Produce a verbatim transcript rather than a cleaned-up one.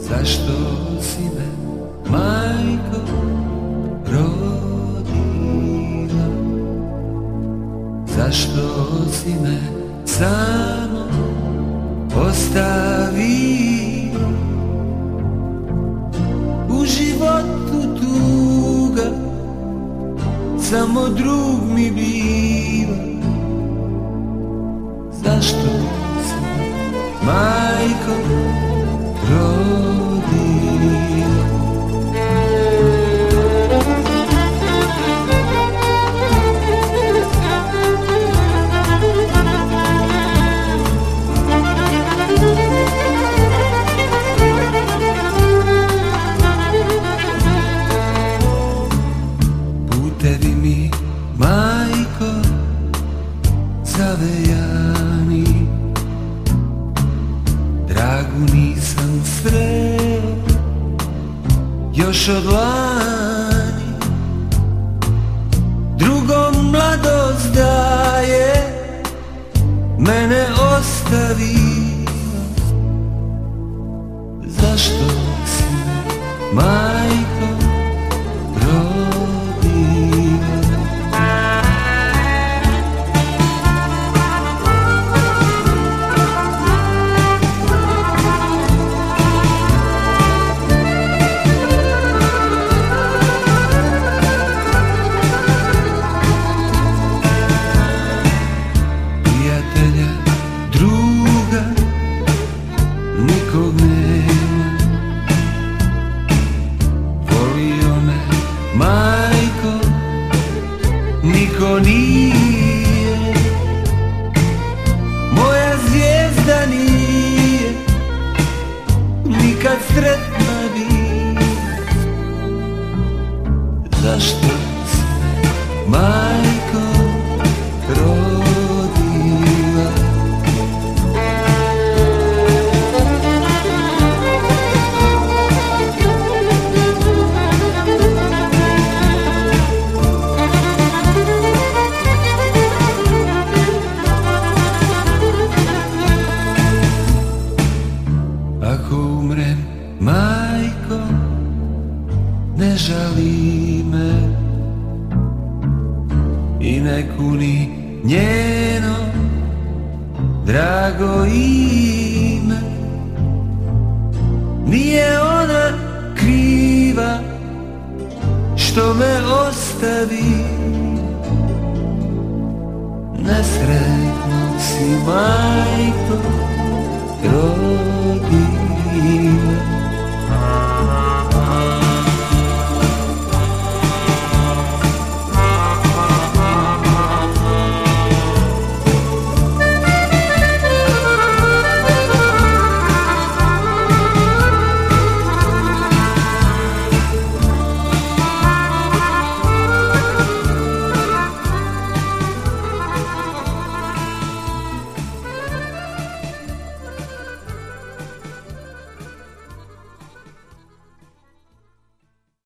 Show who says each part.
Speaker 1: Zašto si me, majko, rodila? Zašto si me samo ostavila? U životu tuga, samo drug mi biva. Zašto si me, majko, rodila? Putevi mi, majko, zavejani, dragu nisam sreo još od lani. Drugom mladost daje, mene ostavila. Zašto si me, majko, rodila? Nikog nema, volio me, majko, niko nije. Moja zvijezda nije nikad sretna bila. Zašto si me, majko, rodila? Ako umrem, majko, ne žali me i ne kuni njeno drago ime. Nije ona kriva što me ostavi, nesretno si, majko,